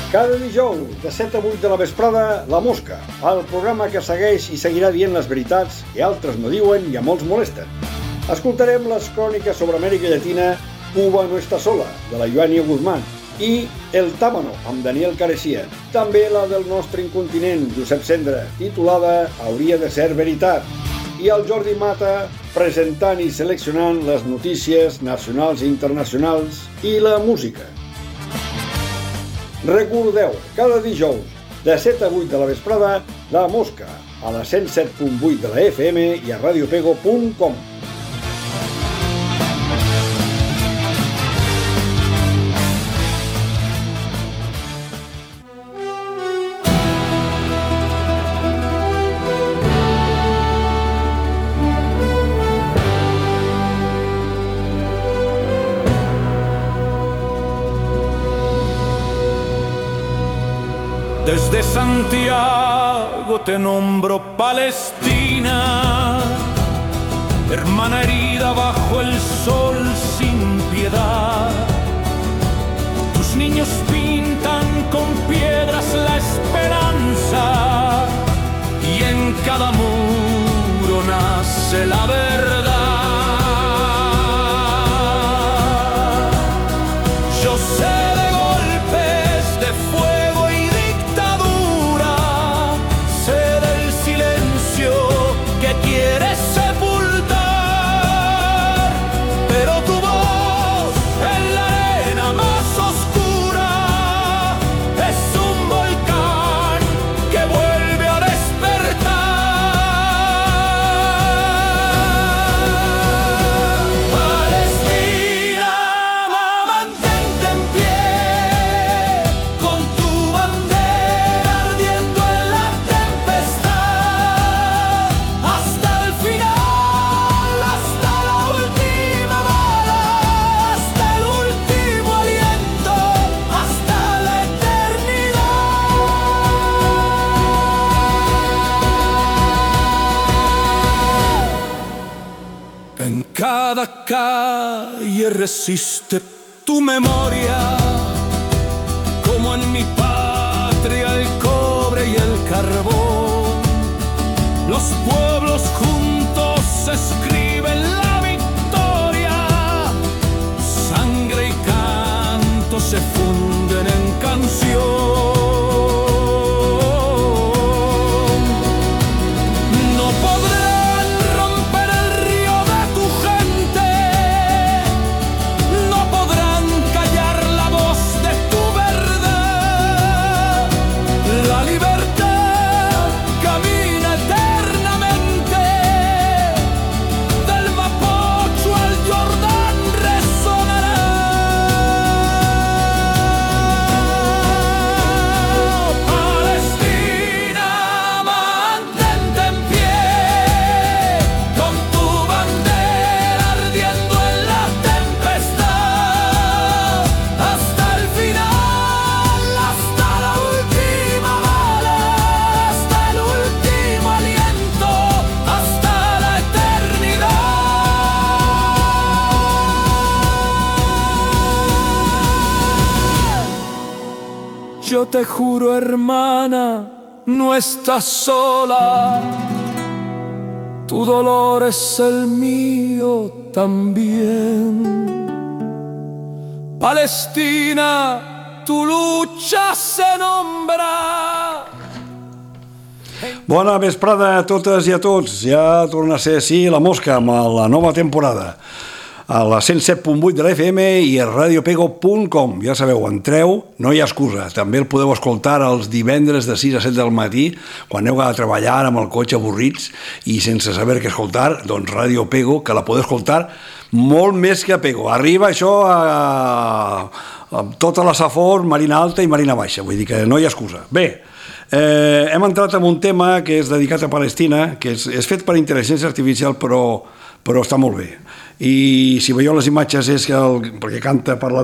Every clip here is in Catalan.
Cada dijous, de 7 a 8 de la vesprada, La Mosca, el programa que segueix i seguirà dient les veritats que altres no diuen i a molts molesten. Escoltarem les cròniques sobre Amèrica Llatina, Cuba no està sola, de la Joania Guzmán, i El Tábano, amb Daniel Carecia. També la del nostre incontinent, Josep Cendra, titulada Hauria de ser veritat. I el Jordi Mata, presentant i seleccionant les notícies nacionals i internacionals i la música. Recordeu, cada dijous, de 7 a 8 de la vesprada, La Mosca, a la 107.8 de la FM i a radiopego.com. Desde Santiago te nombro Palestina, hermana herida bajo el sol sin piedad. Tus niños pintan con piedras la esperanza y en cada muro nace la verdad. Yo sé cada calle resiste tu memoria, como en mi patria el cobre y el carbón. Los pueblos juntos escriben la victoria, sangre y canto se funden en canción. Yo te juro, hermana, no estás sola. Tu dolor es el mío también. Palestina, tu lucha se nombra. Bona vesprada a totes i a tots. Ja torna a ser així La Mosca amb la nova temporada. A la 107.8 de la FM i a radiopego.com. Ja sabeu, entreu, no hi ha excusa. També el podeu escoltar els divendres de 6 a 7 del matí, quan aneu a treballar amb el cotxe avorrits i sense saber què escoltar, doncs Radio Pego, que la podeu escoltar molt més que a Pego. Arriba això a tota la Safor, Marina Alta i Marina Baixa, vull dir que no hi ha excusa. Bé, hem entrat en un tema que és dedicat a Palestina, que és fet per intel·ligència artificial, però està molt bé. I si veieu les imatges és que perquè canta, parla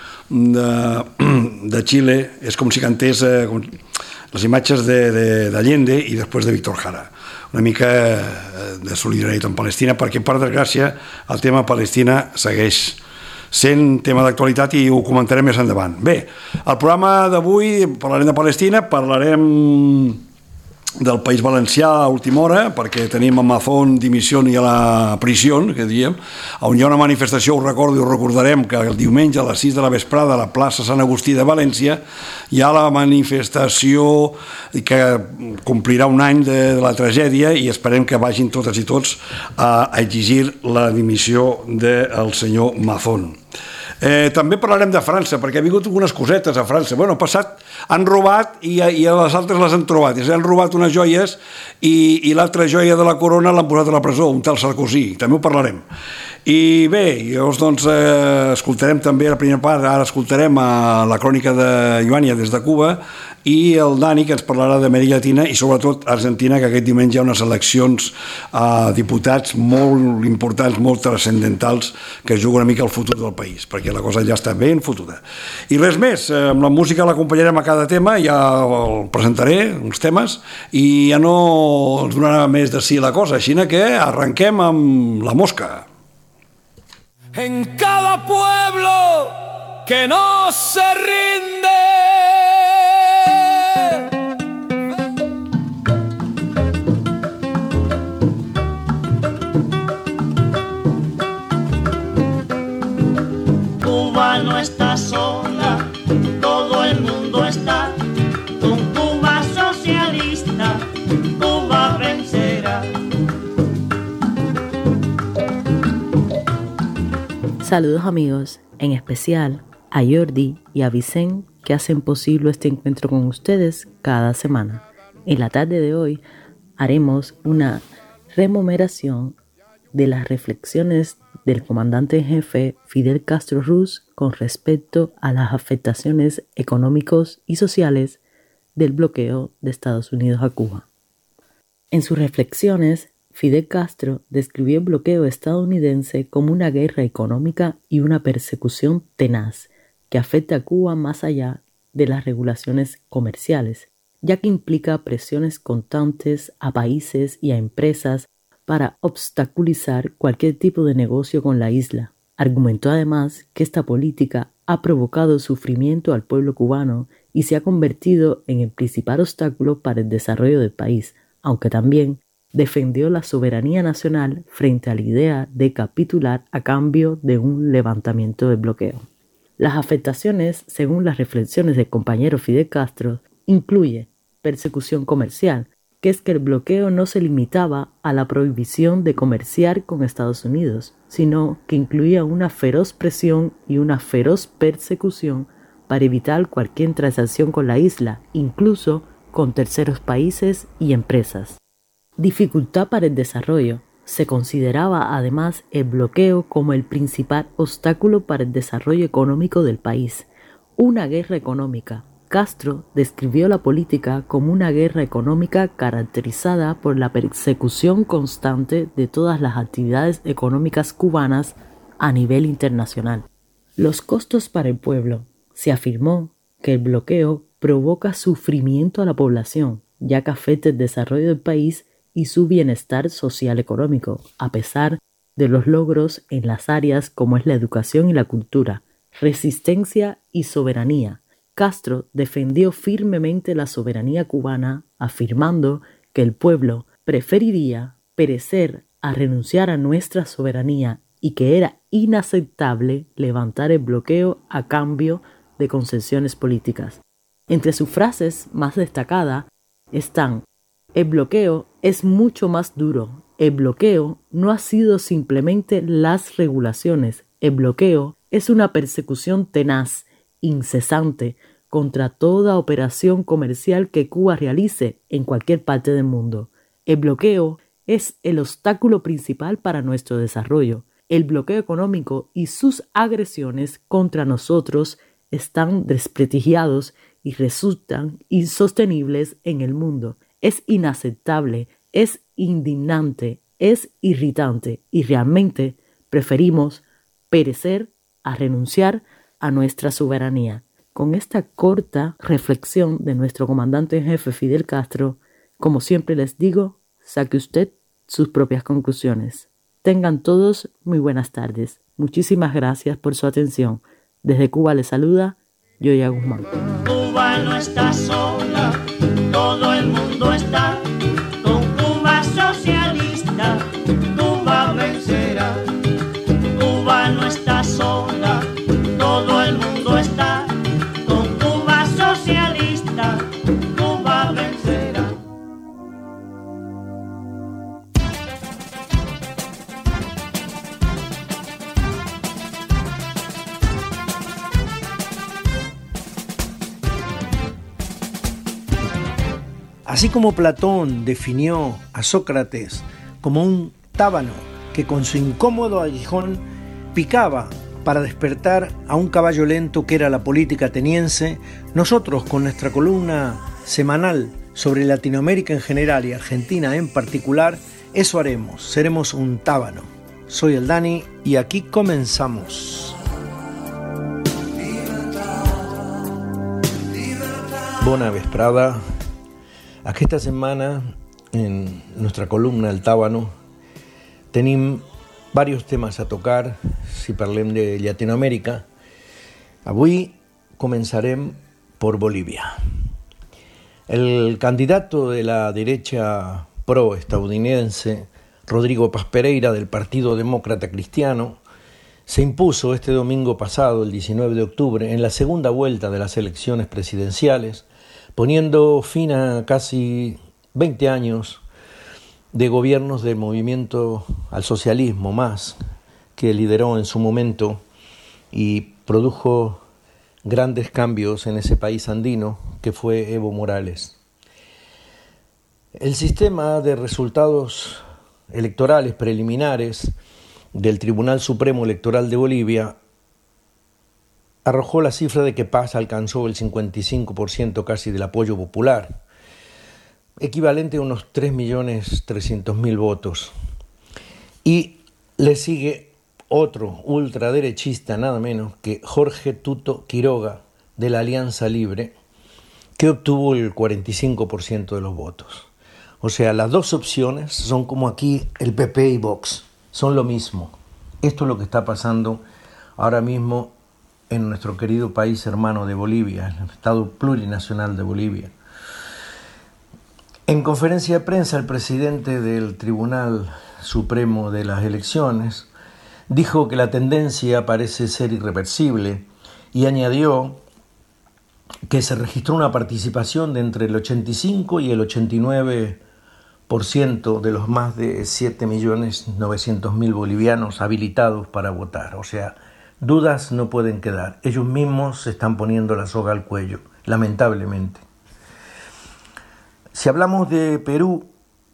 de Xile, és com si cantés les imatges d'Allende i després de Víctor Jara, una mica de solidaritat amb Palestina, perquè per desgràcia el tema Palestina segueix sent tema d'actualitat i ho comentarem més endavant. Bé, el programa d'avui parlarem de Palestina, parlarem del País Valencià a última hora, perquè tenim a Mazón dimissió i a la prisió, que diem, on hi ha una manifestació, ho recordo i ho recordarem, que el diumenge a les 6 de la vesprada a la plaça Sant Agustí de València hi ha la manifestació que complirà un any de la tragèdia i esperem que vagin totes i tots a exigir la dimissió del senyor Mazón. També parlarem de França, perquè ha vingut algunes cosetes a França. Bueno, passat, han robat i a les altres les han trobat. I han robat unes joies i l'altra joia de la corona l'han posat a la presó, un tal Sarkozy. També ho parlarem. I bé, llavors doncs escoltarem també la primera part, ara escoltarem la crònica de Ioània des de Cuba i el Dani, que ens parlarà d'Amèrica Llatina i sobretot Argentina, que aquest diumenge hi ha unes eleccions a diputats molt importants, molt transcendentals, que juguen una mica al futur del país, perquè la cosa ja està ben fotuda. I res més, amb la música l'acompanyarem a cada tema, ja el presentaré, uns temes, i ja no ens donarà més de sí la cosa, així que arrenquem amb la mosca. En cada pueblo que no se rinde, Cuba no está sola, todo el mundo está con Cuba socialista, Cuba vencerá. Saludos amigos, en especial a Jordi y a Vicente que hacen posible este encuentro con ustedes cada semana. En la tarde de hoy haremos una rememoración de las reflexiones del comandante en jefe Fidel Castro Ruz con respecto a las afectaciones económicas y sociales del bloqueo de Estados Unidos a Cuba. En sus reflexiones, Fidel Castro describió el bloqueo estadounidense como una guerra económica y una persecución tenaz que afecta a Cuba más allá de las regulaciones comerciales, ya que implica presiones constantes a países y a empresas para obstaculizar cualquier tipo de negocio con la isla. Argumentó además que esta política ha provocado sufrimiento al pueblo cubano y se ha convertido en el principal obstáculo para el desarrollo del país, aunque también defendió la soberanía nacional frente a la idea de capitular a cambio de un levantamiento del bloqueo. Las afectaciones, según las reflexiones del compañero Fidel Castro, incluye persecución comercial, que es que el bloqueo no se limitaba a la prohibición de comerciar con Estados Unidos, sino que incluía una feroz presión y una feroz persecución para evitar cualquier transacción con la isla, incluso con terceros países y empresas. Dificultad para el desarrollo. Se consideraba además el bloqueo como el principal obstáculo para el desarrollo económico del país. Una guerra económica. Castro describió la política como una guerra económica caracterizada por la persecución constante de todas las actividades económicas cubanas a nivel internacional. Los costos para el pueblo. Se afirmó que el bloqueo provoca sufrimiento a la población, ya que afecta el desarrollo del país y su bienestar social económico, a pesar de los logros en las áreas como es la educación y la cultura, resistencia y soberanía. Castro defendió firmemente la soberanía cubana, afirmando que el pueblo preferiría perecer a renunciar a nuestra soberanía y que era inaceptable levantar el bloqueo a cambio de concesiones políticas. Entre sus frases más destacadas están: el bloqueo es mucho más duro. El bloqueo no ha sido simplemente las regulaciones. El bloqueo es una persecución tenaz, incesante, contra toda operación comercial que Cuba realice en cualquier parte del mundo. El bloqueo es el obstáculo principal para nuestro desarrollo. El bloqueo económico y sus agresiones contra nosotros están desprestigiados y resultan insostenibles en el mundo. Es inaceptable, es indignante, es irritante y realmente preferimos perecer a renunciar a nuestra soberanía. Con esta corta reflexión de nuestro comandante en jefe Fidel Castro, como siempre les digo, saque usted sus propias conclusiones. Tengan todos muy buenas tardes. Muchísimas gracias por su atención. Desde Cuba les saluda Yoya Guzmán. Cuba no está sola, todo el mundo está con Cuba socialista. Cuba vencerá. Cuba no está sola, todo el mundo está con Cuba socialista. Cuba vencerá. Así como Platón definió a Sócrates como un tábano que con su incómodo aguijón picaba para despertar a un caballo lento que era la política ateniense, nosotros con nuestra columna semanal sobre Latinoamérica en general y Argentina en particular, eso haremos, seremos un tábano. Soy el Dani y aquí comenzamos. Bona vesprada. Aquesta setmana, en nuestra columna El Tábano, tenim diversos temes a tocar si parlem de Llatinoamèrica. Avui comenzarem por Bolivia. El candidato de la derecha pro-estadounidense, Rodrigo Paz Pereira, del Partido Demócrata Cristiano, se impuso este domingo pasado, el 19 de octubre, en la segunda vuelta de las elecciones presidenciales, poniendo fin a casi 20 años de gobiernos del movimiento al socialismo más, que lideró en su momento y produjo grandes cambios en ese país andino, que fue Evo Morales. El sistema de resultados electorales preliminares del Tribunal Supremo Electoral de Bolivia arrojó la cifra de que Paz alcanzó el 55% casi del apoyo popular, equivalente a unos 3.300.000 votos. Y le sigue otro ultraderechista, nada menos que Jorge Tuto Quiroga, de la Alianza Libre, que obtuvo el 45% de los votos. O sea, las dos opciones son como aquí el PP y Vox, son lo mismo. Esto es lo que está pasando ahora mismo en nuestro querido país hermano de Bolivia, el Estado plurinacional de Bolivia. En conferencia de prensa, el presidente del Tribunal Supremo de las Elecciones dijo que la tendencia parece ser irreversible y añadió que se registró una participación de entre el 85 y el 89% de los más de 7.900.000 bolivianos habilitados para votar. O sea, dudas no pueden quedar. Ellos mismos se están poniendo la soga al cuello, lamentablemente. Si hablamos de Perú,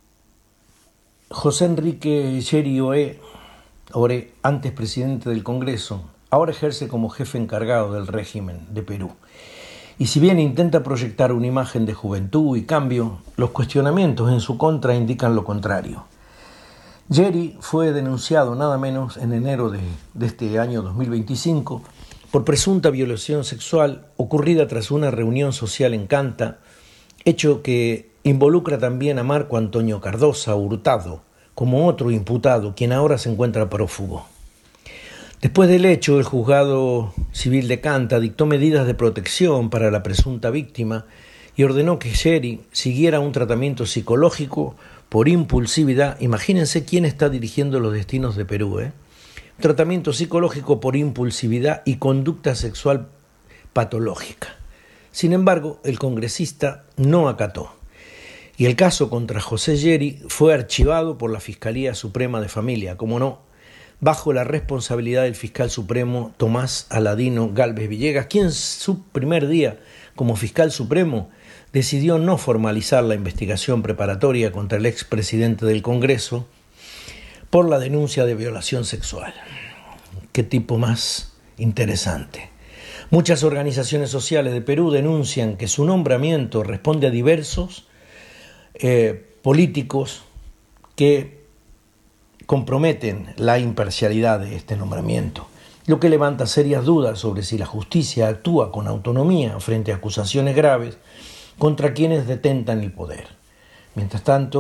José Enrique Yeri Oré, antes presidente del Congreso, ahora ejerce como jefe encargado del régimen de Perú. Y si bien intenta proyectar una imagen de juventud y cambio, los cuestionamientos en su contra indican lo contrario. Yeri fue denunciado nada menos en enero de este año 2025 por presunta violación sexual ocurrida tras una reunión social en Canta, hecho que involucra también a Marco Antonio Cardosa Hurtado como otro imputado, quien ahora se encuentra prófugo. Después del hecho, el juzgado civil de Canta dictó medidas de protección para la presunta víctima y ordenó que Yeri siguiera un tratamiento psicológico por impulsividad. Imagínense quién está dirigiendo los destinos de Perú, Tratamiento psicológico por impulsividad y conducta sexual patológica. Sin embargo, el congresista no acató. Y el caso contra José Yeri fue archivado por la Fiscalía Suprema de Familia, como no, bajo la responsabilidad del fiscal supremo Tomás Aladino Gálvez Villegas, quien su primer día como fiscal supremo decidió no formalizar la investigación preparatoria contra el expresidente del Congreso por la denuncia de violación sexual. Qué tipo más interesante. Muchas organizaciones sociales de Perú denuncian que su nombramiento responde a diversos políticos que comprometen la imparcialidad de este nombramiento, lo que levanta serias dudas sobre si la justicia actúa con autonomía frente a acusaciones graves contra quienes detentan el poder. Mientras tanto,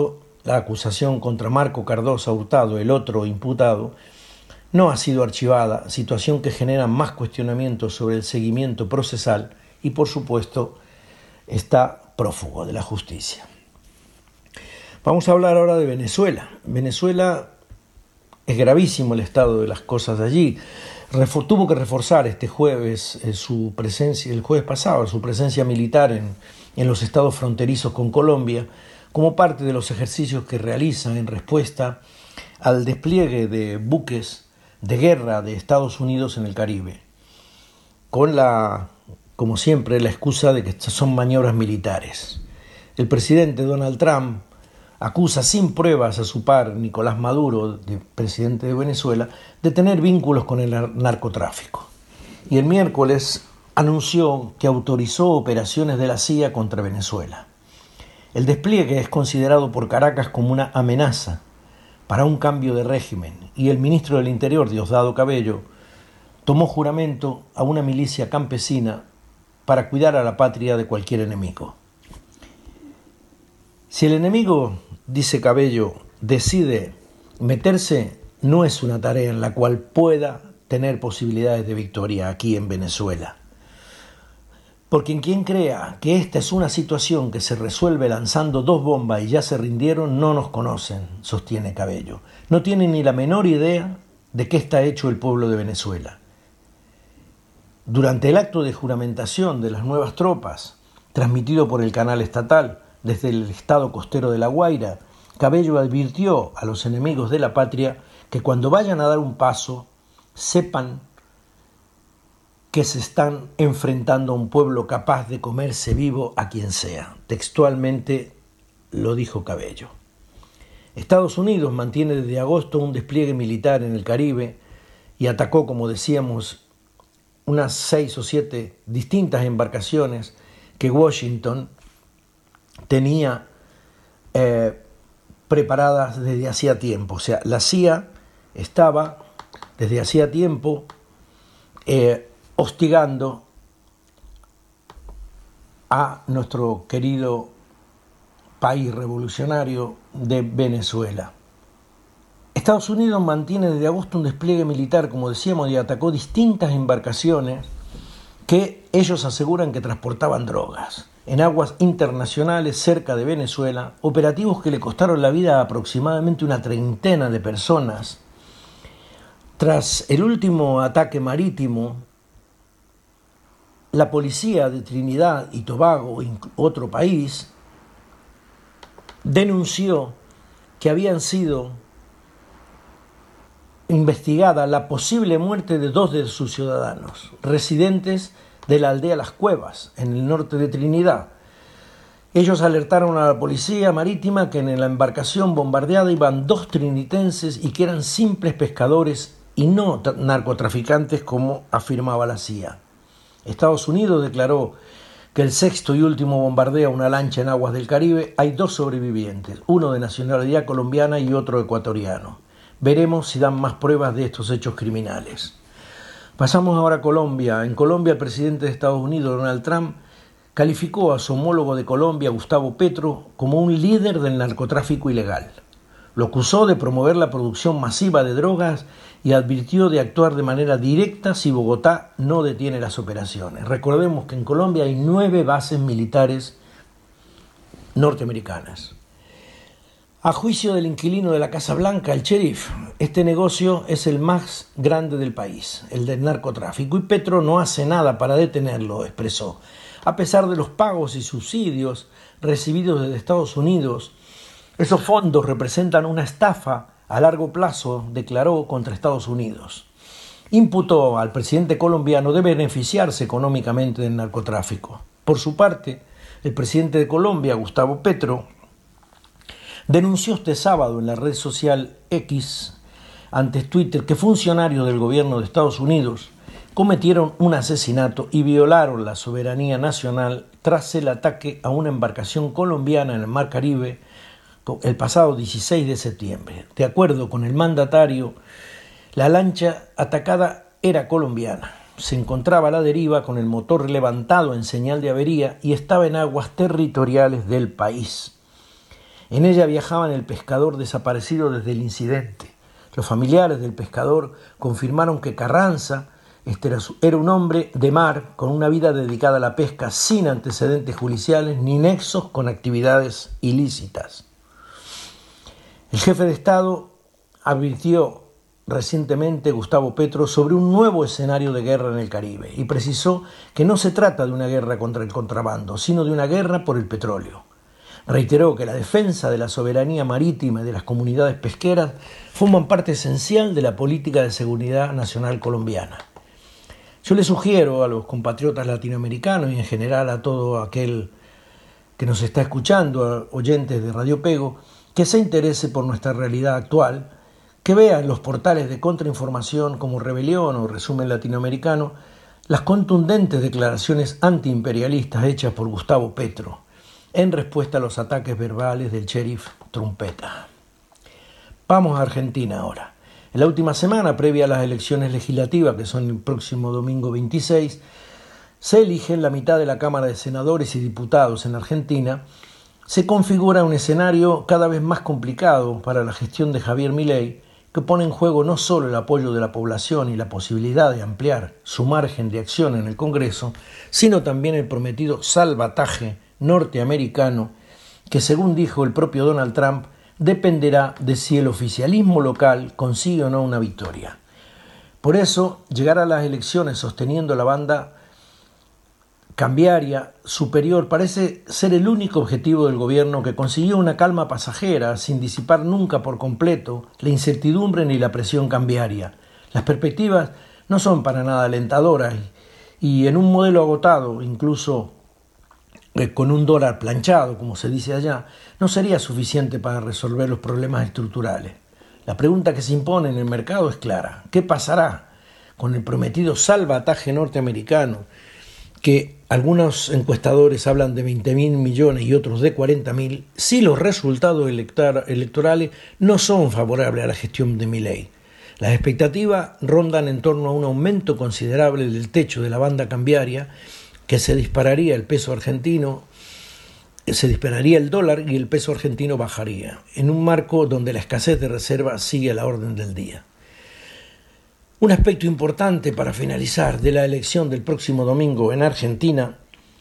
la acusación contra Marco Cardosa Hurtado, el otro imputado, no ha sido archivada, situación que genera más cuestionamientos sobre el seguimiento procesal y, por supuesto, está prófugo de la justicia. Vamos a hablar ahora de Venezuela. Venezuela es gravísimo el estado de las cosas de allí. Tuvo que reforzar este jueves su presencia, el jueves pasado, su presencia militar en los estados fronterizos con Colombia, como parte de los ejercicios que realizan en respuesta al despliegue de buques de guerra de Estados Unidos en el Caribe, con como siempre, la excusa de que son maniobras militares. El presidente Donald Trump acusa sin pruebas a su par, Nicolás Maduro, presidente de Venezuela, de tener vínculos con el narcotráfico. Y el miércoles anunció que autorizó operaciones de la CIA contra Venezuela. El despliegue es considerado por Caracas como una amenaza para un cambio de régimen, y el ministro del Interior, Diosdado Cabello, tomó juramento a una milicia campesina para cuidar a la patria de cualquier enemigo. Si el enemigo, dice Cabello, decide meterse, no es una tarea en la cual pueda tener posibilidades de victoria aquí en Venezuela. Porque quien crea que esta es una situación que se resuelve lanzando 2 bombas y ya se rindieron, no nos conocen, sostiene Cabello. No tienen ni la menor idea de qué está hecho el pueblo de Venezuela. Durante el acto de juramentación de las nuevas tropas, transmitido por el canal estatal desde el estado costero de La Guaira, Cabello advirtió a los enemigos de la patria que cuando vayan a dar un paso, sepan que se están enfrentando a un pueblo capaz de comerse vivo a quien sea. Textualmente lo dijo Cabello. Estados Unidos mantiene desde agosto un despliegue militar en el Caribe y atacó, como decíamos, unas 6 o 7 distintas embarcaciones que Washington tenía preparadas desde hacía tiempo. O sea, la CIA estaba desde hacía tiempo hostigando a nuestro querido país revolucionario de Venezuela. Estados Unidos mantiene desde agosto un despliegue militar, como decíamos, y atacó distintas embarcaciones que ellos aseguran que transportaban drogas en aguas internacionales cerca de Venezuela, operativos que le costaron la vida a aproximadamente una 30 de personas. Tras el último ataque marítimo, la policía de Trinidad y Tobago, otro país, denunció que habían sido investigada la posible muerte de 2 de sus ciudadanos, residentes de la aldea Las Cuevas, en el norte de Trinidad. Ellos alertaron a la policía marítima que en la embarcación bombardeada iban 2 trinitenses y que eran simples pescadores y no narcotraficantes como afirmaba la CIA. Estados Unidos declaró que el 6º y último bombardeo a una lancha en aguas del Caribe hay 2 sobrevivientes, uno de nacionalidad colombiana y otro ecuatoriano. Veremos si dan más pruebas de estos hechos criminales. Pasamos ahora a Colombia. En Colombia, el presidente de Estados Unidos, Donald Trump, calificó a su homólogo de Colombia, Gustavo Petro, como un líder del narcotráfico ilegal. Lo acusó de promover la producción masiva de drogas y advirtió de actuar de manera directa si Bogotá no detiene las operaciones. Recordemos que en Colombia hay 9 bases militares norteamericanas. A juicio del inquilino de la Casa Blanca, el sheriff, este negocio es el más grande del país, el del narcotráfico, y Petro no hace nada para detenerlo, expresó. A pesar de los pagos y subsidios recibidos desde Estados Unidos, esos fondos representan una estafa a largo plazo, declaró, contra Estados Unidos. Imputó al presidente colombiano de beneficiarse económicamente del narcotráfico. Por su parte, el presidente de Colombia, Gustavo Petro, denunció este sábado en la red social X, ante Twitter, que funcionarios del gobierno de Estados Unidos cometieron un asesinato y violaron la soberanía nacional tras el ataque a una embarcación colombiana en el Mar Caribe el pasado 16 de septiembre. De acuerdo con el mandatario, la lancha atacada era colombiana. Se encontraba a la deriva con el motor levantado en señal de avería y estaba en aguas territoriales del país. En ella viajaban el pescador desaparecido desde el incidente. Los familiares del pescador confirmaron que Carranza era un hombre de mar con una vida dedicada a la pesca sin antecedentes judiciales ni nexos con actividades ilícitas. El jefe de Estado advirtió recientemente, Gustavo Petro, sobre un nuevo escenario de guerra en el Caribe y precisó que no se trata de una guerra contra el contrabando, sino de una guerra por el petróleo. Reiteró que la defensa de la soberanía marítima y de las comunidades pesqueras forman parte esencial de la política de seguridad nacional colombiana. Yo le sugiero a los compatriotas latinoamericanos y en general a todo aquel que nos está escuchando, a oyentes de Radio Pego, que se interese por nuestra realidad actual, que vea en los portales de contrainformación como Rebelión o Resumen Latinoamericano las contundentes declaraciones antiimperialistas hechas por Gustavo Petro en respuesta a los ataques verbales del sheriff Trumpeta. Vamos a Argentina ahora. En la última semana, previa a las elecciones legislativas, que son el próximo domingo 26, se elige la mitad de la Cámara de Senadores y Diputados en Argentina. Se configura un escenario cada vez más complicado para la gestión de Javier Milei, que pone en juego no solo el apoyo de la población y la posibilidad de ampliar su margen de acción en el Congreso, sino también el prometido salvataje norteamericano, que según dijo el propio Donald Trump, dependerá de si el oficialismo local consigue o no una victoria. Por eso, llegar a las elecciones sosteniendo la banda cambiaria superior parece ser el único objetivo del gobierno, que consiguió una calma pasajera sin disipar nunca por completo la incertidumbre ni la presión cambiaria. Las perspectivas no son para nada alentadoras y en un modelo agotado, incluso con un dólar planchado, como se dice allá, no sería suficiente para resolver los problemas estructurales. La pregunta que se impone en el mercado es clara. ¿Qué pasará con el prometido salvataje norteamericano, que algunos encuestadores hablan de 20.000 millones y otros de 40.000, si los resultados electorales no son favorables a la gestión de Milei? Las expectativas rondan en torno a un aumento considerable del techo de la banda cambiaria, que se dispararía el peso argentino, se dispararía el dólar y el peso argentino bajaría, en un marco donde la escasez de reservas sigue a la orden del día. Un aspecto importante para finalizar de la elección del próximo domingo en Argentina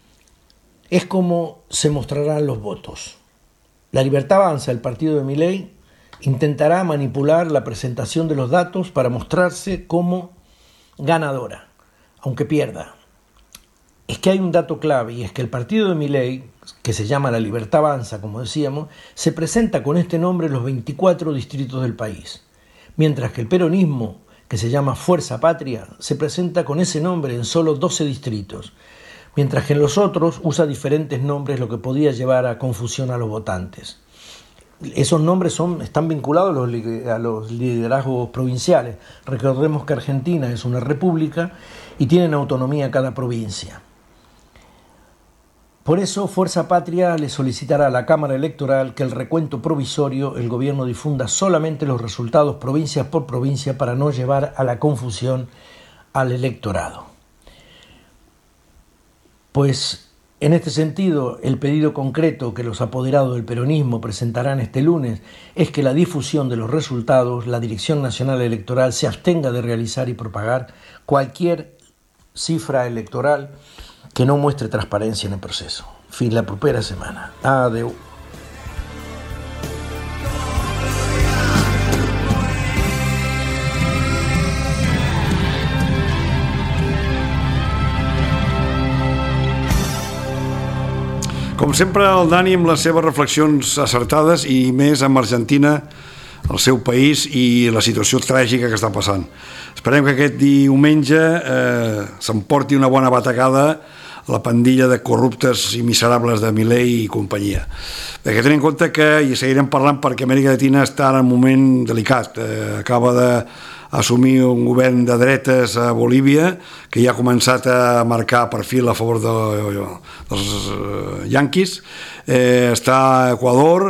es cómo se mostrarán los votos. La Libertad Avanza, el partido de Milei, intentará manipular la presentación de los datos para mostrarse como ganadora, aunque pierda. Es que hay un dato clave, y es que el partido de Milei, que se llama La Libertad Avanza, como decíamos, se presenta con este nombre en los 24 distritos del país, mientras que el peronismo, que se llama Fuerza Patria, se presenta con ese nombre en solo 12 distritos, mientras que en los otros usa diferentes nombres, lo que podía llevar a confusión a los votantes. Esos nombres están vinculados a los liderazgos provinciales. Recordemos que Argentina es una república y tienen autonomía cada provincia. Por eso, Fuerza Patria le solicitará a la Cámara Electoral que el recuento provisorio el gobierno difunda solamente los resultados provincia por provincia para no llevar a la confusión al electorado. Pues, en este sentido, el pedido concreto que los apoderados del peronismo presentarán este lunes es que la difusión de los resultados, la Dirección Nacional Electoral se abstenga de realizar y propagar cualquier cifra electoral que no muestre transparencia en el proceso. Fin la propera semana. Adeu. Com sempre, el Dani amb les seves reflexions acertades i més amb Argentina, el seu país i la situació tràgica que està passant. Esperem que aquest diumenge s'emporti una bona batacada la pandilla de corruptes i miserables de Milei i companyia. Perquè tenim en compte que, i seguirem parlant perquè Amèrica Llatina està en un moment delicat, acaba d'assumir un govern de dretes a Bolívia que ja ha començat a marcar perfil a favor dels yanquis, està a Equador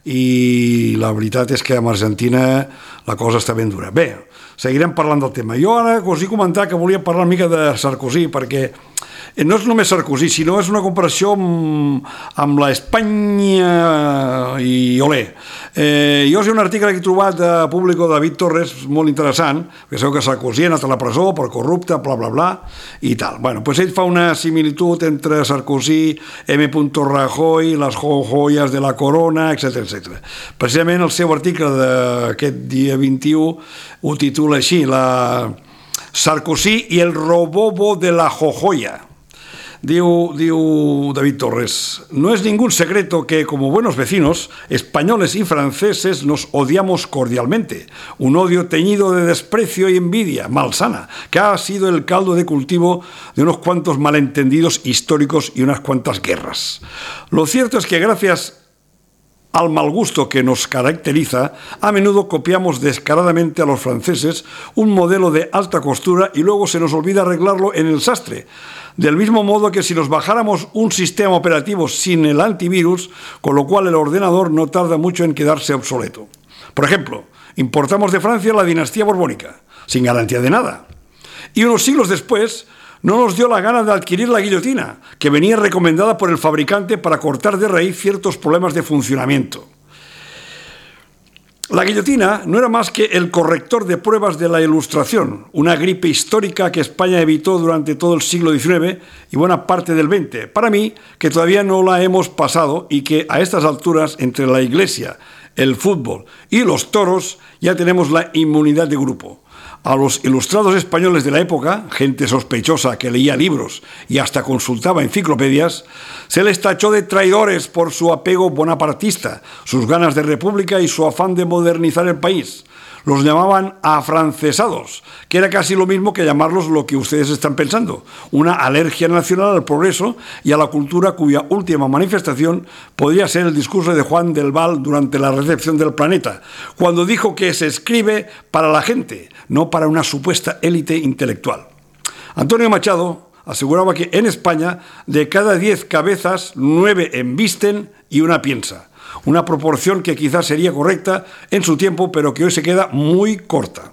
i la veritat és que amb Argentina la cosa està ben dura. Bé, seguirem parlant del tema. Jo ara us he comentat que volia parlar una mica de Sarkozy, perquè no és només Sarkozy, sinó és una comparació amb l'Espanya i olé. Jo sé un article que he trobat de Público de David Torres, molt interessant, que sabeu que Sarkozy ha anat a la presó per corrupte, bla, bla, bla, i tal. Bueno, doncs ell fa una similitud entre Sarkozy, M. Rajoy, les joyas de la corona, etc. Precisament el seu article d'aquest dia 21 ho titula així, Sarkozy y el robobo de la jojoya. Diu David Torres, no es ningún secreto que, como buenos vecinos, españoles y franceses nos odiamos cordialmente. Un odio teñido de desprecio y envidia malsana, que ha sido el caldo de cultivo de unos cuantos malentendidos históricos y unas cuantas guerras. Lo cierto es que gracias al mal gusto que nos caracteriza, a menudo copiamos descaradamente a los franceses un modelo de alta costura y luego se nos olvida arreglarlo en el sastre. Del mismo modo que si nos bajáramos un sistema operativo sin el antivirus, con lo cual el ordenador no tarda mucho en quedarse obsoleto. Por ejemplo, importamos de Francia la dinastía borbónica, sin garantía de nada. Y unos siglos después, no nos dio la gana de adquirir la guillotina, que venía recomendada por el fabricante para cortar de raíz ciertos problemas de funcionamiento. La guillotina no era más que el corrector de pruebas de la Ilustración, una gripe histórica que España evitó durante todo el siglo XIX y buena parte del XX. Para mí, que todavía no la hemos pasado y que a estas alturas, entre la Iglesia, el fútbol y los toros, ya tenemos la inmunidad de grupo. A los ilustrados españoles de la época, gente sospechosa que leía libros y hasta consultaba enciclopedias, se les tachó de traidores por su apego bonapartista, sus ganas de república y su afán de modernizar el país. Los llamaban afrancesados, que era casi lo mismo que llamarlos lo que ustedes están pensando, una alergia nacional al progreso y a la cultura cuya última manifestación podría ser el discurso de Juan del Val durante la recepción del Planeta, cuando dijo que se escribe para la gente, no para una supuesta élite intelectual. Antonio Machado aseguraba que en España de cada 10 cabezas, 9 embisten y una piensa. Una proporción que quizás sería correcta en su tiempo, pero que hoy se queda muy corta.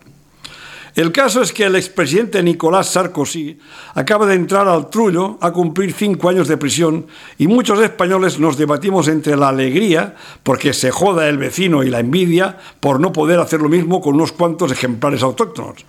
El caso es que el expresidente Nicolás Sarkozy acaba de entrar al trullo a cumplir 5 años de prisión y muchos españoles nos debatimos entre la alegría, porque se joda el vecino, y la envidia por no poder hacer lo mismo con unos cuantos ejemplares autóctonos.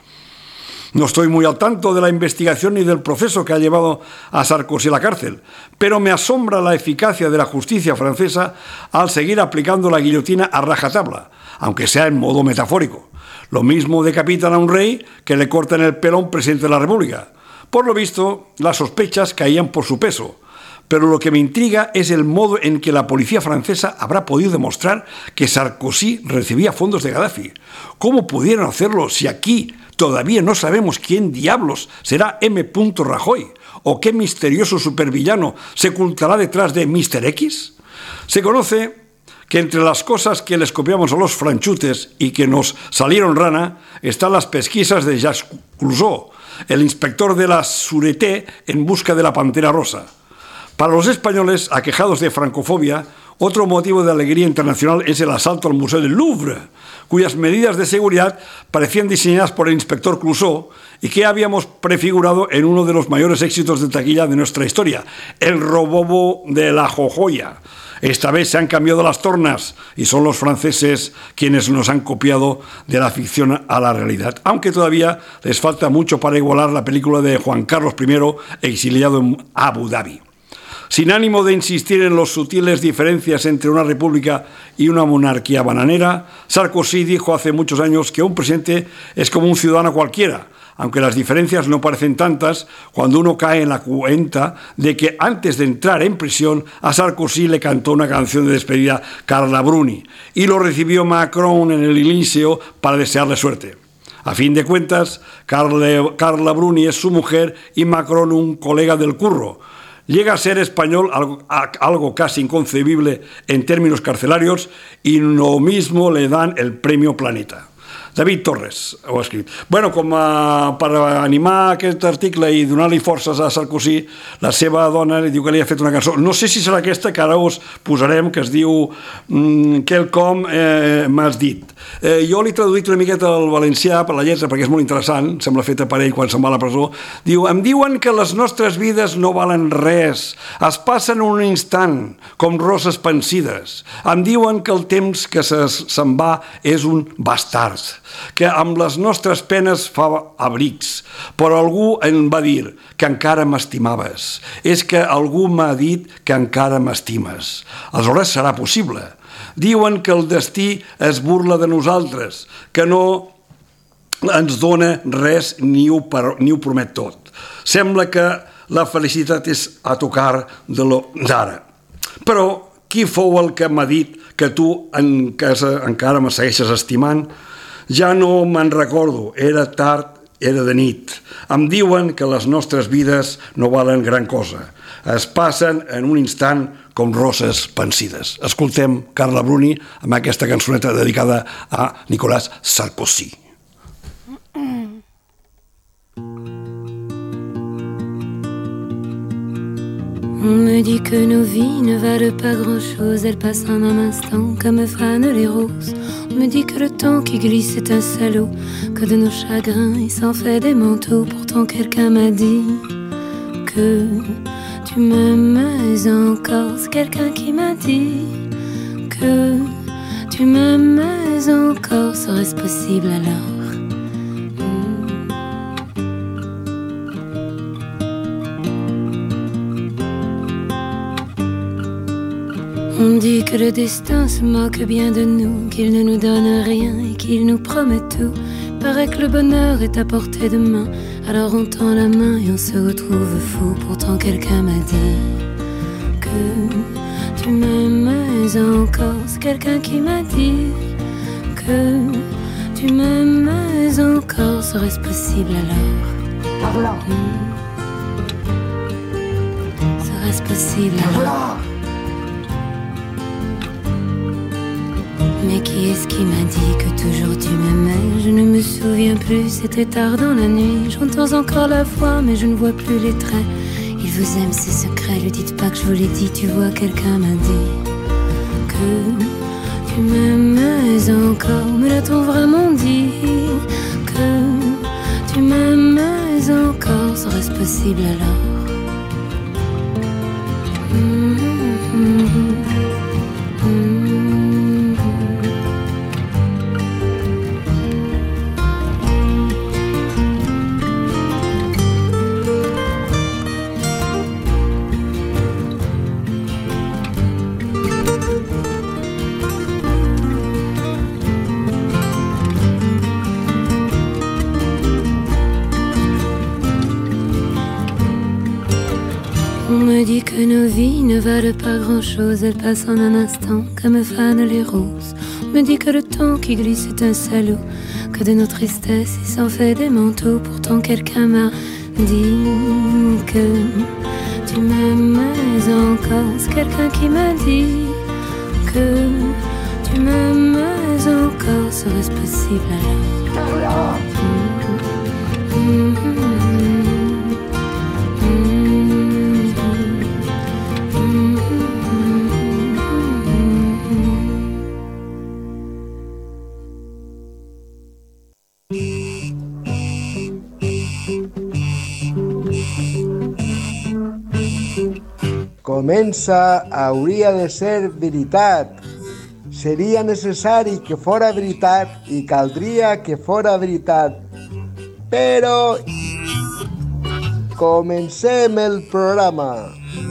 No estoy muy al tanto de la investigación ni del proceso que ha llevado a Sarkozy a la cárcel, pero me asombra la eficacia de la justicia francesa al seguir aplicando la guillotina a rajatabla, aunque sea en modo metafórico. Lo mismo decapitan a un rey que le cortan el pelo a un presidente de la República. Por lo visto, las sospechas caían por su peso, pero lo que me intriga es el modo en que la policía francesa habrá podido demostrar que Sarkozy recibía fondos de Gaddafi. ¿Cómo pudieron hacerlo si aquí todavía no sabemos quién diablos será M. Rajoy o qué misterioso supervillano se ocultará detrás de Mr. X? Se conoce que entre las cosas que les copiamos a los franchutes y que nos salieron rana están las pesquisas de Jacques Clouseau, el inspector de la Sûreté en busca de la Pantera Rosa. Para los españoles aquejados de francofobia, otro motivo de alegría internacional es el asalto al Museo del Louvre, cuyas medidas de seguridad parecían diseñadas por el inspector Clouseau y que habíamos prefigurado en uno de los mayores éxitos de taquilla de nuestra historia, el robobo de la jojoya. Esta vez se han cambiado las tornas y son los franceses quienes nos han copiado de la ficción a la realidad, aunque todavía les falta mucho para igualar la película de Juan Carlos I, exiliado en Abu Dhabi. Sin ánimo de insistir en las sutiles diferencias entre una república y una monarquía bananera, Sarkozy dijo hace muchos años que un presidente es como un ciudadano cualquiera, aunque las diferencias no parecen tantas cuando uno cae en la cuenta de que antes de entrar en prisión a Sarkozy le cantó una canción de despedida Carla Bruni y lo recibió Macron en el Elíseo para desearle suerte. A fin de cuentas, Carla Bruni es su mujer y Macron un colega del curro. Llega a ser español, algo casi inconcebible en términos carcelarios, y lo mismo le dan el premio Planeta. David Torres ho ha escrit. Bueno, com per animar aquest article i donar-li forces a Sarkozy, la seva dona li diu que li ha fet una cançó. No sé si serà aquesta que ara us posarem, que es diu Quelcom m'has dit. Jo l'he traduït una miqueta al valencià per la lletra, perquè és molt interessant, sembla feta per ell quan se'n va a la presó. Diu, em diuen que les nostres vides no valen res, es passen un instant, com roses pensides. Em diuen que el temps que se'n va és un bastard, que amb les nostres penes fa abrics, però algú em va dir que encara m'estimaves. És que algú m'ha dit que encara m'estimes. Aleshores serà possible. Diuen que el destí es burla de nosaltres, que no ens dona res ni ho promet tot. Sembla que la felicitat és a tocar d'ara. Però qui fou el que m'ha dit que tu encara me segueixes estimant? Ja no me'n recordo, era tard, era de nit. Em diuen que les nostres vides no valen gran cosa. Es passen en un instant com roses pensides. Escoltem Carla Bruni amb aquesta cançoneta dedicada a Nicolas Sarkozy. On me dit que nos vies ne valent pas grand-chose, elles passent en un instant comme fanent les roses. On me dit que le temps qui glisse est un salaud, que de nos chagrins il s'en fait des manteaux. Pourtant quelqu'un m'a dit que tu m'aimes encore. C'est quelqu'un qui m'a dit que tu m'aimes encore. Serait-ce possible alors? On dit que le destin se moque bien de nous, qu'il ne nous donne rien et qu'il nous promet tout. Paraît que le bonheur est à portée de main, alors on tend la main et on se retrouve fou. Pourtant quelqu'un m'a dit que tu m'aimes encore. C'est quelqu'un qui m'a dit que tu m'aimes encore. Serait-ce possible alors? Serait-ce possible alors? Mais qui est-ce qui m'a dit que toujours tu m'aimais? Je ne me souviens plus, c'était tard dans la nuit. J'entends encore la voix, mais je ne vois plus les traits. Il vous aime, c'est secret, lui dites pas que je vous l'ai dit. Tu vois, quelqu'un m'a dit que tu m'aimes encore. Me l'a-t-on vraiment dit que tu m'aimes encore? Serait-ce possible alors? On me dit que nos vies ne valent pas grand-chose, elles passent en un instant comme fanent les roses. On me dit que le temps qui glisse est un salaud, que de nos tristesses il s'en fait des manteaux. Pourtant quelqu'un m'a dit que tu m'aimes encore. C'est quelqu'un qui m'a dit que tu m'aimes encore. Serait-ce possible alors? Comença hauria de ser veritat. Seria necessari que fora veritat i caldria que fora veritat. Però comencem el programa.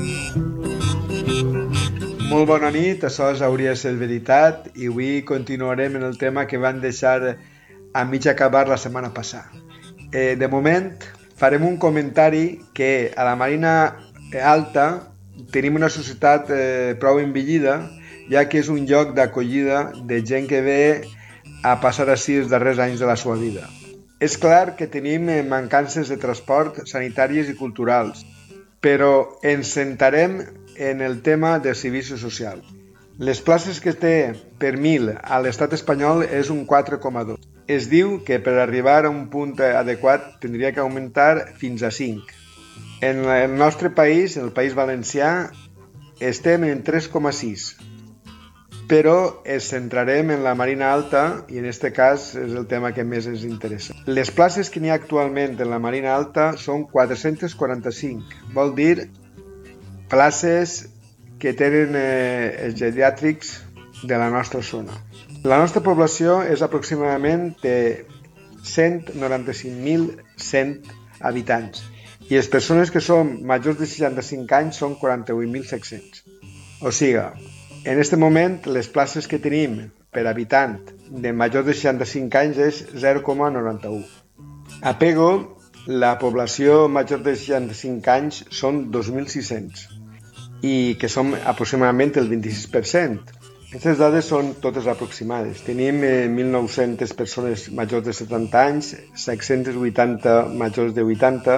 Molt bona nit, això hauria de ser veritat i avui continuarem en el tema que van deixar a mig acabar la setmana passada. De moment farem un comentari que a la Marina Alta tenim una societat prou envellida, ja que és un lloc d'acollida de gent que ve a passar així els darrers anys de la seva vida. És clar que tenim mancances de transport, sanitàries i culturals, però ens centrarem en el tema del servici social. Les places que té per 1.000 a l'estat espanyol és un 4,2. es diu que per arribar a un punt adequat tindria que augmentar fins a 5. En el nostre país, en el País Valencià, estem en 3,6. Però ens centrarem en la Marina Alta i en aquest cas és el tema que més ens interessa. Les places que n'hi ha actualment en la Marina Alta són 445, vol dir places que tenen els geriàtrics de la nostra zona. La nostra població és aproximadament de 195.100 habitants i les persones que són majors de 65 anys són 48.700. O sigui, en aquest moment les places que tenim per habitant de majors de 65 anys és 0,91. A Pego, la població major de 65 anys són 2.600 i que som aproximadament el 26%. Aquestes dades són totes aproximades. Tenim 1.900 persones majors de 70 anys, 780 majors de 80,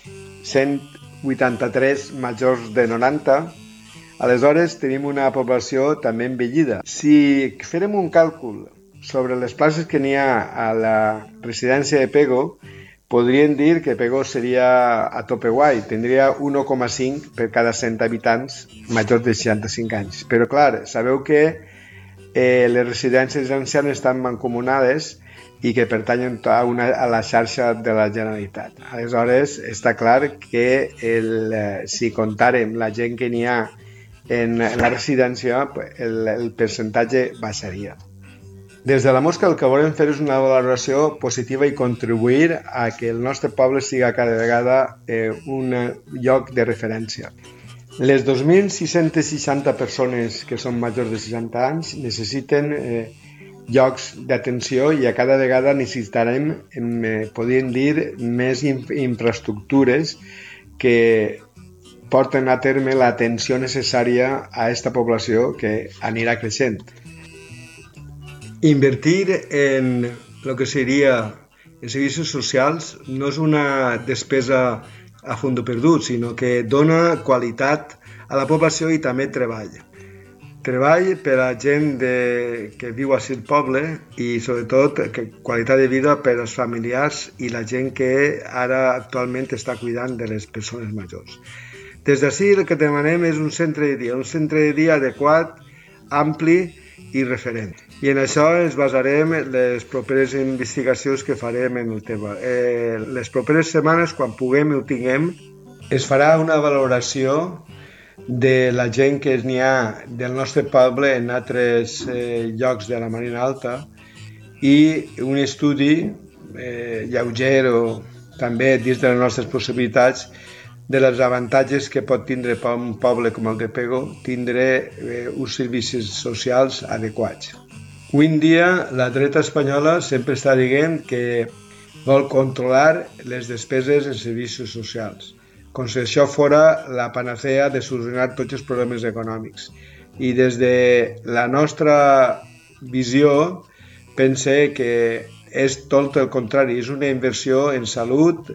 183 majors de 90. Aleshores, tenim una població també envellida. Si farem un càlcul sobre les places que n'hi ha a la residència de Pego, podríem dir que Pego seria a tope guai, tindria 1,5 per cada 100 habitants majors de 65 anys. Però clar, sabeu que les residències ancianes estan mancomunades i que pertanyen a la xarxa de la Generalitat. Aleshores, està clar que si comptàrem la gent que n'hi ha en la residència, el percentatge baixaria. Des de la Mosca el que volem fer és una valoració positiva i contribuir a que el nostre poble siga cada vegada un lloc de referència. Les 2.660 persones que són majors de 60 anys necessiten llocs d'atenció i a cada vegada necessitarem, podríem dir, més infraestructures que porten a terme l'atenció necessària a aquesta població que anirà creixent. Invertir en el que seria els servicis socials no és una despesa a fons perdut, sinó que dona qualitat a la població i també treball. Treball per a gent que viu a el poble i sobretot qualitat de vida per als familiars i la gent que ara actualment està cuidant de les persones majors. Des d'ací el que demanem és un centre de dia adequat, ampli i referent. I en això ens basarem en les properes investigacions que farem en el tema. Les properes setmanes, quan puguem i ho tinguem, es farà una valoració de la gent que n'hi ha del nostre poble en altres llocs de la Marina Alta i un estudi lleuger o també dins de les nostres possibilitats de les avantatges que pot tindre per un poble com el de Pego tindre uns servicis socials adequats. Avui en dia la dreta espanyola sempre està dient que vol controlar les despeses en servicis socials, com si això fora la panacea de solucionar tots els problemes econòmics. I des de la nostra visió pense que és tot el contrari, és una inversió en salut,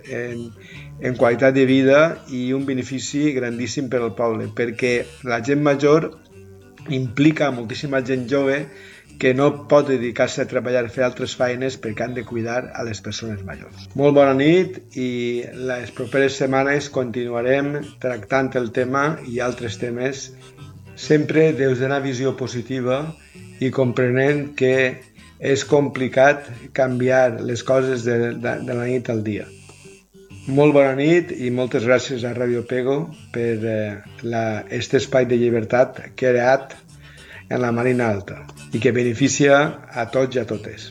en qualitat de vida i un benefici grandíssim per al poble, perquè la gent major implica moltíssima gent jove que no pot dedicar-se a treballar, a fer altres feines perquè han de cuidar a les persones majors. Molt bona nit i les properes setmanes continuarem tractant el tema i altres temes, sempre des d'una visió positiva i comprenent que és complicat canviar les coses de la nit al dia. Molt bona nit i moltes gràcies a Ràdio Pego per aquest espai de llibertat creat en la Marina Alta i que beneficia a tots i a totes.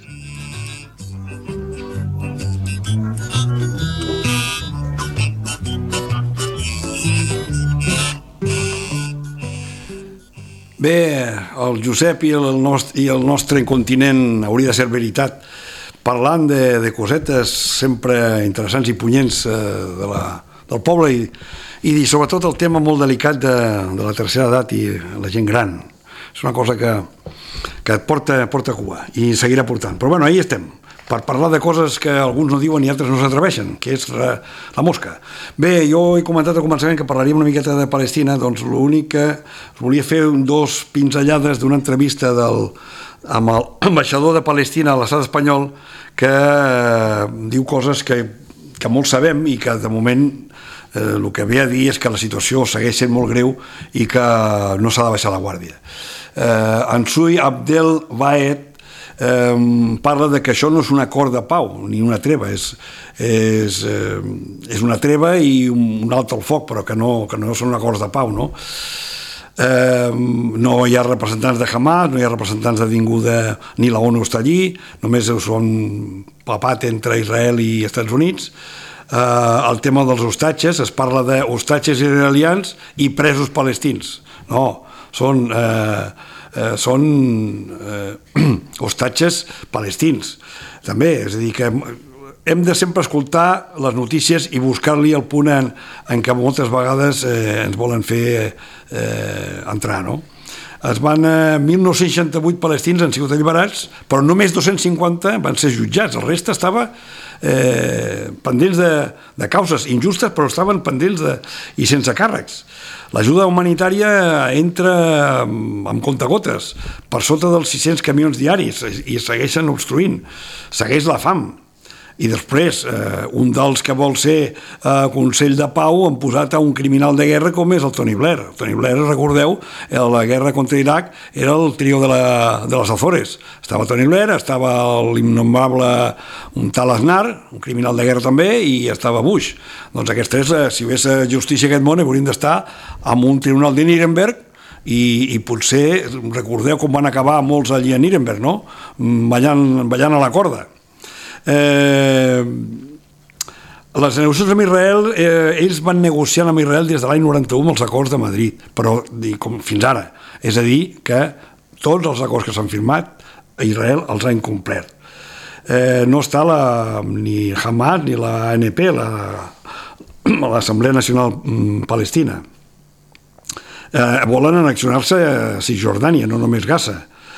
Bé, el Josep i el nostre continent hauria de ser veritat, parlant de cosetes sempre interessants i punyents del poble i sobretot el tema molt delicat de la tercera edat i la gent gran. És una cosa que et porta cua i seguirà portant. Però bueno, ahí estem, per parlar de coses que alguns no diuen i altres no s'atreveixen, que és la mosca. Bé, jo he comentat al començament que parlaríem una miqueta de Palestina, doncs l'únic que volia fer dos pinzellades d'una entrevista amb l'ambaixador de Palestina a l'estat espanyol, que diu coses que molts sabem i que de moment el que ve a dir és que la situació segueix sent molt greu i que no s'ha de baixar la guàrdia. Ansui Abdel Vaed parla de que això no és un acord de pau ni una treva, és una treva i un alto al foc, però que no són acords de pau, no? No hi ha representants de Hamas, no hi ha representants de ningú ni la ONU està allí, només són papat entre Israel i Estats Units. El tema dels hostatges, es parla d'hostatges israelians i presos palestins. No, són hostatges palestins també, és a dir que hem de sempre escoltar les notícies i buscar-li el punt en què moltes vegades ens volen fer entrar, no? Es van 1.968 palestins han sigut alliberats, però només 250 van ser jutjats, el reste estava pendents de causes injustes, però estaven pendents i sense càrrecs. L'ajuda humanitària entra amb comptagotes, per sota dels 600 camions diaris, i segueixen obstruint, segueix la fam. I després, un dels que vol ser Consell de Pau han posat a un criminal de guerra com és el Tony Blair. El Tony Blair, recordeu, a la guerra contra Iraq era el trio de les Azores. Estava Tony Blair, estava l'innombrable un tal Aznar, un criminal de guerra també, i estava Bush. Doncs aquests tres, si hi hagués justícia a aquest món, haurien d'estar en un tribunal de Nuremberg i potser, recordeu com van acabar molts allí a Nuremberg, no? Ballant a la corda. Les negociacions amb Israel, ells van negociar amb Israel des de l'any 91 els acords de Madrid, però fins ara, és a dir que tots els acords que s'han firmat Israel els ha incomplert. No està ni Hamas ni la ANP, l'Assemblea Nacional Palestina. Volen annexionar-se a Cisjordània, no només Gaza.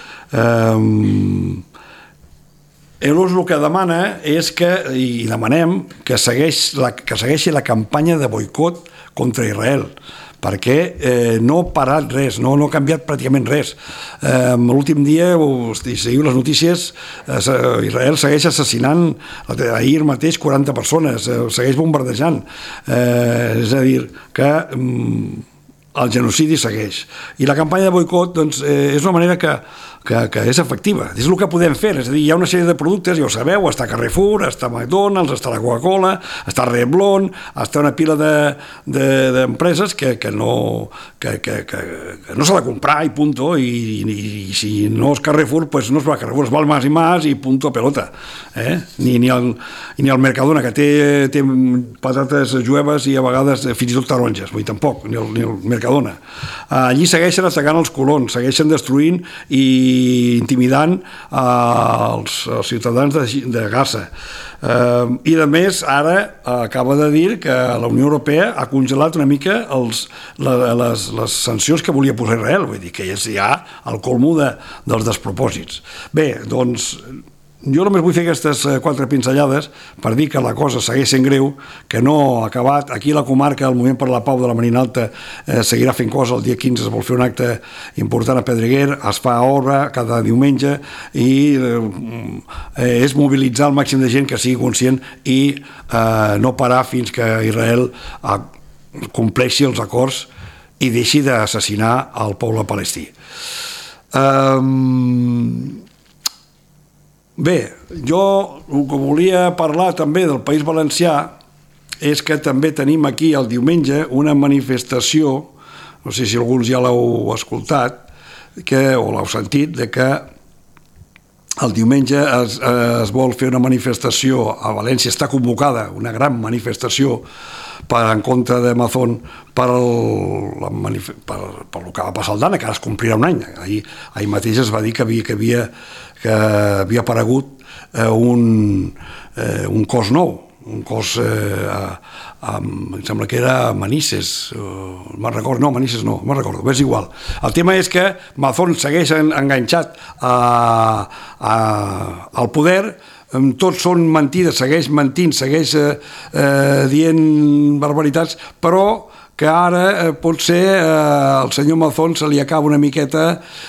Euros el que demana és i demanem que segueixi la campanya de boicot contra Israel, perquè no ha parat res, no ha canviat pràcticament res. L'últim dia, si seguiu les notícies, Israel segueix assassinant ahir mateix 40 persones, segueix bombardejant. És a dir, que el genocidi segueix. I la campanya de boicot doncs, és una manera que és efectiva. És el que podem fer. És a dir, hi ha una sèrie de productes, ja ho sabeu, està Carrefour, està McDonald's, està la Coca-Cola, està Revlon, està una pila d'empreses que no s'ha de comprar i punto, i si no és Carrefour, pues no es va a Carrefour, es va al Mas i Mas i punto pelota. Ni el Mercadona, que té patates jueves i a vegades fins i tot taronges, vull dir, tampoc, ni el Mercadona. Allí segueixen atacant els colons, segueixen destruint i intimidant els ciutadans de Gaza. I a més, ara acaba de dir que la Unió Europea ha congelat una mica les sancions que volia posar Israel, vull dir que és ja el colmo dels despropòsits. Bé, doncs jo només vull fer aquestes 4 pinzellades per dir que la cosa segueix sent greu, que no ha acabat. Aquí a la comarca el Moviment per la Pau de la Marina Alta seguirà fent coses. El dia 15 es vol fer un acte important a Pedreguer, es fa obra cada diumenge i és mobilitzar el màxim de gent que sigui conscient i no parar fins que Israel compleixi els acords i deixi d'assassinar el poble palestí. Bé, jo el que volia parlar també del País Valencià és que també tenim aquí el diumenge una manifestació, no sé si alguns ja l'heu escoltat o l'heu sentit, de que el diumenge es vol fer una manifestació a València, està convocada una gran manifestació en contra de Mazón per el que va passar al Dana, que ara es complirà un any. Ahir mateix es va dir que havia aparegut un cos nou, un cos, em sembla que era Manises, Manises no, me'n recordo, és igual. El tema és que Mazón segueix enganxat al poder, tots són mentides, segueix mentint, segueix dient barbaritats, però que ara potser al senyor Mazón se li acaba una miqueta,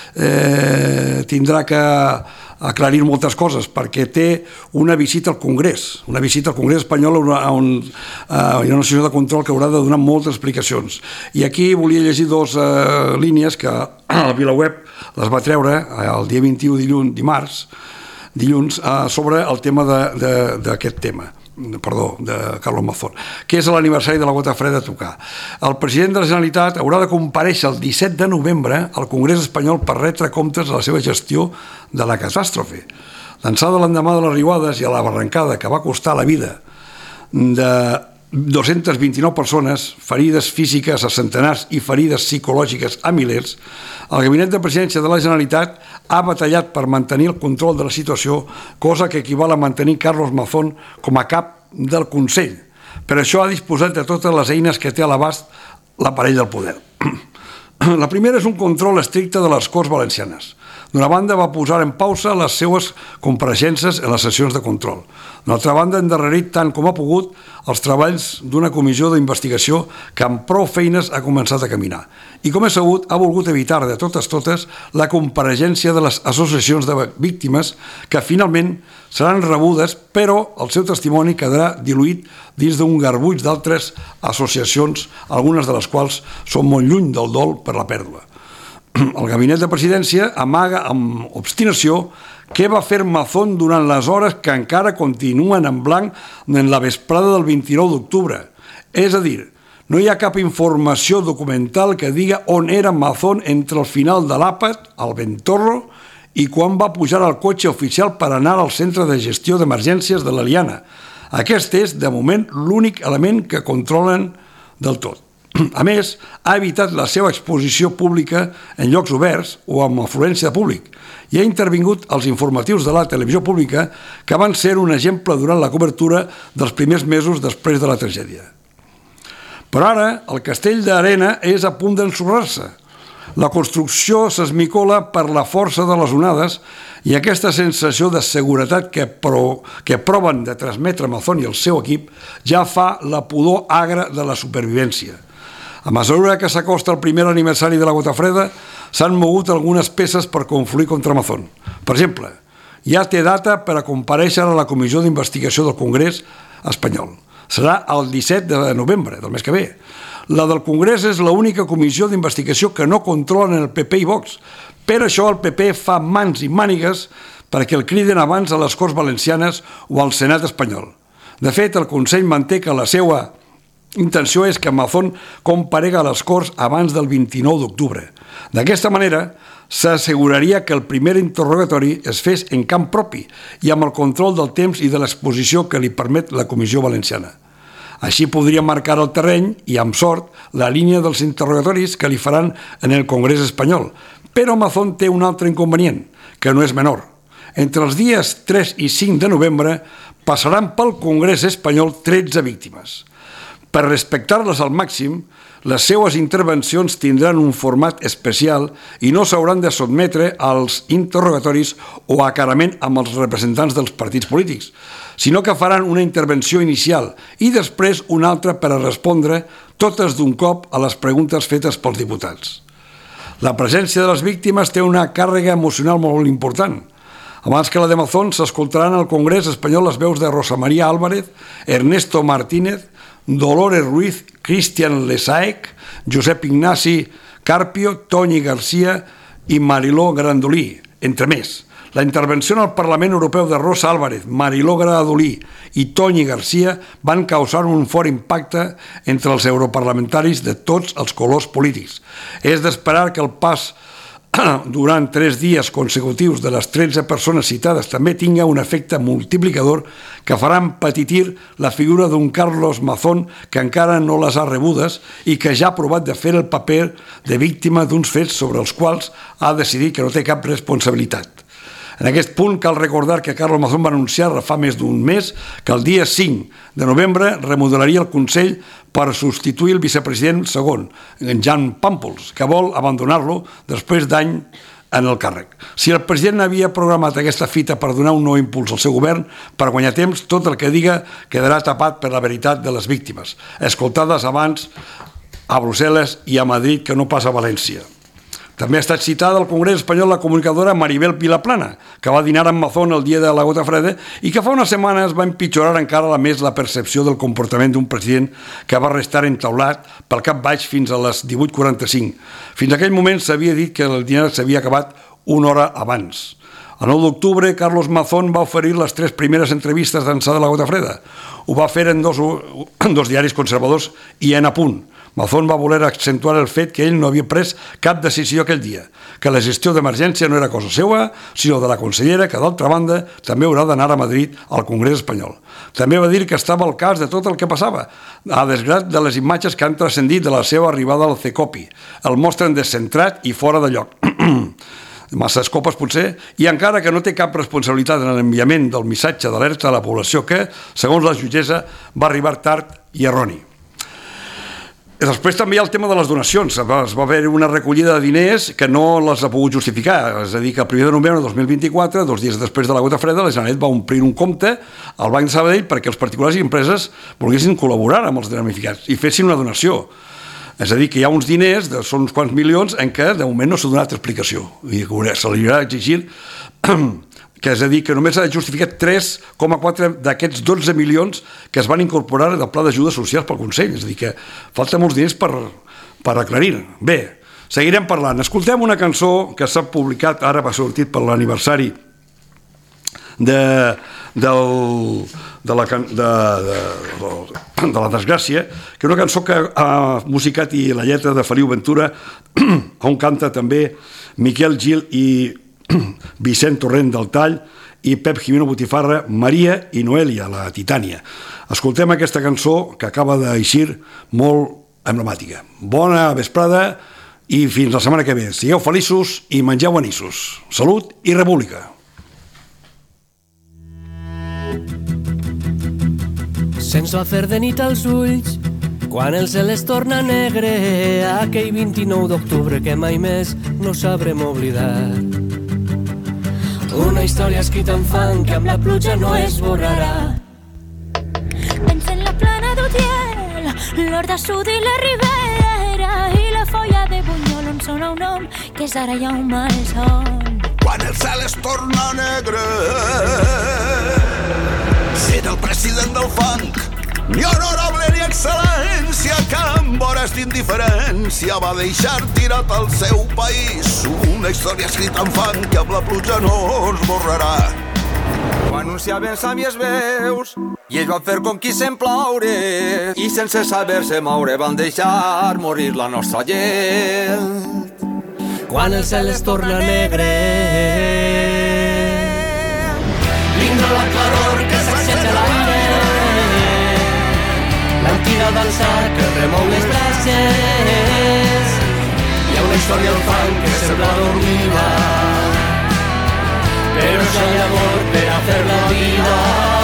tindrà que aclarir moltes coses, perquè té una visita al Congrés espanyol, on hi ha una sessió de control que haurà de donar moltes explicacions. I aquí volia llegir dues línies que a la VilaWeb les va treure el dia 21 dilluns sobre el tema d'aquest tema. De Carlos Mazón, que és l'aniversari de la gota freda a tocar. El president de la Generalitat haurà de comparèixer el 17 de novembre al Congrés espanyol per retre comptes de la seva gestió de la catàstrofe. L'ençada l'endemà de les riuades i a la barrancada que va costar la vida de 229 persones, ferides físiques a centenars i ferides psicològiques a milers, el Gabinet de Presidència de la Generalitat ha batallat per mantenir el control de la situació, cosa que equival a mantenir Carlos Mazón com a cap del Consell. Per això ha disposat de totes les eines que té a l'abast l'aparell del poder. La primera és un control estricte de les Corts Valencianes. D'una banda, va posar en pausa les seues compareixences en les sessions de control. D'una altra banda, ha endarrerit tant com ha pogut els treballs d'una comissió d'investigació que amb prou feines ha començat a caminar. I com és sabut, ha volgut evitar de totes la compareixença de les associacions de víctimes que finalment seran rebudes, però el seu testimoni quedarà diluït dins d'un garbuix d'altres associacions, algunes de les quals són molt lluny del dol per la pèrdua. El Gabinet de Presidència amaga amb obstinació què va fer Mazón durant les hores que encara continuen en blanc en la vesprada del 29 d'octubre. És a dir, no hi ha cap informació documental que diga on era Mazón entre el final de l'àpat, el Ventorro, i quan va pujar al cotxe oficial per anar al centre de gestió d'emergències de l'Eliana. Aquest és, de moment, l'únic element que controlen del tot. A més, ha evitat la seva exposició pública en llocs oberts o amb afluència de públic i ha intervingut als informatius de la televisió pública que van ser un exemple durant la cobertura dels primers mesos després de la tragèdia. Però ara, el castell d'Arena és a punt d'ensorrar-se. La construcció s'esmicola per la força de les onades i aquesta sensació de seguretat que proven de transmetre Mazón i el seu equip ja fa la pudor agra de la supervivència. A mesura que s'acosta el primer aniversari de la gota freda, s'han mogut algunes peces per confluir contra Mazón. Per exemple, ja té data per a comparèixer a la Comissió d'Investigació del Congrés espanyol. Serà el 17 de novembre del mes que ve. La del Congrés és l'única comissió d'investigació que no controlen el PP i Vox. Per això el PP fa mans i mànigues perquè el criden abans a les Corts Valencianes o al Senat espanyol. De fet, el Consell manté que la seva intenció és que Mazón comparega a les Corts abans del 29 d'octubre. D'aquesta manera, s'asseguraria que el primer interrogatori es fes en camp propi i amb el control del temps i de l'exposició que li permet la Comissió Valenciana. Així podria marcar el terreny i, amb sort, la línia dels interrogatoris que li faran en el Congrés espanyol. Però Mazón té un altre inconvenient, que no és menor. Entre els dies 3 i 5 de novembre passaran pel Congrés espanyol 13 víctimes. Per respectar-les al màxim, les seues intervencions tindran un format especial i no s'hauran de sotmetre als interrogatoris o acarament amb els representants dels partits polítics, sinó que faran una intervenció inicial i després una altra per a respondre totes d'un cop a les preguntes fetes pels diputats. La presència de les víctimes té una càrrega emocional molt important. Abans que la de Mazón, s'escoltaran al Congrés espanyol les veus de Rosa María Álvarez, Ernesto Martínez, Dolores Ruiz, Cristian Lesaec, Josep Ignasi Carpio, Toni Garcia i Mariló Grandolí, entre més. La intervenció en el Parlament Europeu de Rosa Álvarez, Mariló Grandolí i Toni Garcia van causar un fort impacte entre els europarlamentaris de tots els colors polítics. És d'esperar que el pas durant 3 dies consecutius de les 13 persones citades també tinga un efecte multiplicador que farà empetitir la figura d'un Carlos Mazón que encara no les ha rebudes i que ja ha provat de fer el paper de víctima d'uns fets sobre els quals ha decidit que no té cap responsabilitat. En aquest punt cal recordar que Carlos Mazón va anunciar fa més d'un mes que el dia 5 de novembre remodelaria el Consell per substituir el vicepresident segon, en Jan Pàmpols, que vol abandonar-lo després d'any en el càrrec. Si el president havia programat aquesta fita per donar un nou impuls al seu govern, per guanyar temps, tot el que diga quedarà tapat per la veritat de les víctimes, escoltades abans a Brussel·les i a Madrid, que no pas a València. També ha estat citada al Congrés espanyol la comunicadora Maribel Vilaplana, que va dinar amb Mazón el dia de la gota freda i que fa unes setmanes va empitjorar encara més la percepció del comportament d'un president que va restar entaulat pel cap baix fins a les 18:45. Fins a aquell moment s'havia dit que el dinar s'havia acabat una hora abans. El 9 d'octubre, Carlos Mazón va oferir les 3 primeres entrevistes d'ençà de la gota freda. Ho va fer en dos diaris conservadors i en Apunt. Mazón va voler accentuar el fet que ell no havia pres cap decisió aquell dia, que la gestió d'emergència no era cosa seva, sinó de la consellera, que d'altra banda també haurà d'anar a Madrid al Congrés espanyol. També va dir que estava al cas de tot el que passava, a desgrat de les imatges que han transcendit de la seva arribada al CECOPI. El mostren descentrat i fora de lloc. Masses copes potser, i encara que no té cap responsabilitat en l'enviament del missatge d'alerta a la població que, segons la jutgessa, va arribar tard i erroni. Després també hi ha el tema de les donacions. Es va haver una recollida de diners que no les ha pogut justificar. És a dir, que el 1 de novembre de 2024, 2 dies després de la gota freda, la Generalitat va omplir un compte al Banc de Sabadell perquè els particulars i empreses volguessin col·laborar amb els damnificats i fessin una donació. És a dir, que hi ha uns diners, són uns quants milions, en què de moment no s'ha donat explicació. I se li haurà d'exigir que és a dir, que només ha justificat 3,4 d'aquests 12 milions que es van incorporar del Pla d'Ajudes Socials pel Consell. És a dir, que falta molts diners per aclarir. Bé, seguirem parlant. Escoltem una cançó que s'ha publicat, ara va sortit per l'aniversari de la desgràcia, que és una cançó que ha musicat i la lletra de Feliu Ventura, on canta també Miquel Gil i Vicent Torrent del Tall i Pep Jimeno Botifarra, Maria i Noelia, la Titània. Escoltem aquesta cançó que acaba d'eixir molt emblemàtica. Bona vesprada i fins la setmana que ve. Sigueu feliços i mengeu anissos. Salut i república. Se'ns va fer de nit als ulls quan el cel es torna negre, aquell 29 d'octubre que mai més no sabrem oblidar. Una història escrita en fang que amb la pluja no es borrarà. Pensa en la plana d'Utiel, l'Horta Sud i la Ribera i la folla de Bunyol on sona un nom que és ara ja un malson. Quan el cel es torna negre, sent el president del funk, ni honorable ni excel·lència, que amb hores d'indiferència va deixar tirat al seu país. Una història escrita en fang que amb la pluja no es borrarà. Ho anunciaven sàvies veus i ells van fer com qui se'n plaure i sense saber-se moure van deixar morir la nostra gent. Quan el cel es torna negre, vindrà la claror que s'aixeca a l'aire, l'antiga dansa que remou les brases. Hi ha una història al fang que sembla dormida, però ja hi ha amor per a fer-la vida.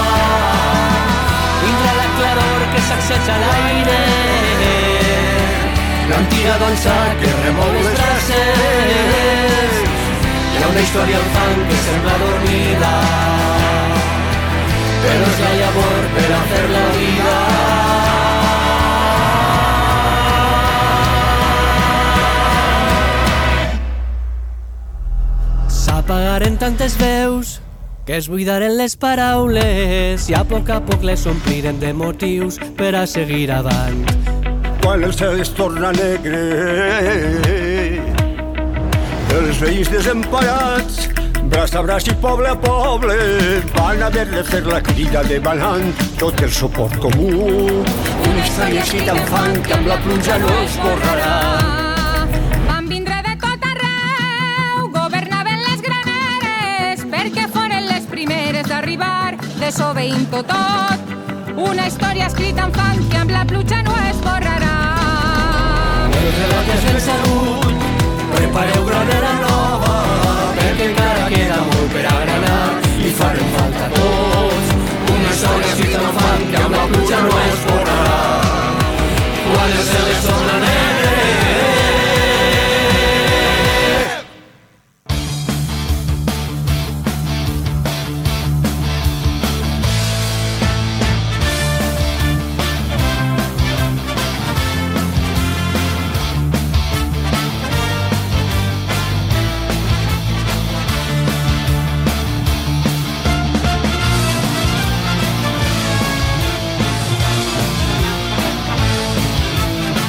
Vindrà la claror que s'aixeca a l'aire, l'antiga dansa que remou les brases. Hi ha una història al fang que sembla dormida, però ja hi ha amor per a fer la vida. S'apagaren tantes veus que es buidaren les paraules i a poc les ompliren de motius per a seguir avant. Quan el cel es torna negre, els veïns desemparats, braç a braç i poble a poble, van haver de fer la crida demanant tot el suport comú. Una història escrita en fang que amb la pluja no es borrarà. Van vindre de tot arreu, governaven les graneres, perquè foren les primeres d'arribar, desobeint-ho tot. Una història escrita en fang que amb la pluja no es borrarà. Els relats ben salut, prepareu granera nova,